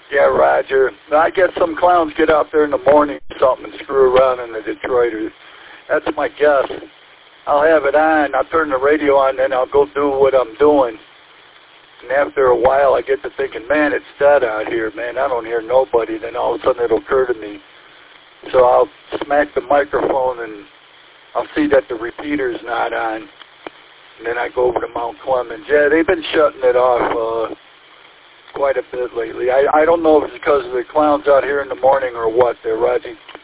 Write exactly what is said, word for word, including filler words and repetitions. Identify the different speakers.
Speaker 1: Yeah, Roger. I guess some clowns get out there in the morning or something and screw around in the Detroiters. That's my guess. I'll have it on. I'll turn the radio on, then I'll go do what I'm doing. And after a while, I get to thinking, man, it's dead out here, man. I don't hear nobody. Then all of a sudden it'll occur to me. So I'll smack the microphone, and I'll see that the repeater's not on. And then I go over to Mount Clemens. Yeah, they've been shutting it off uh, quite a bit lately. I, I don't know if it's because of the clowns out here in the morning or what there, Roger.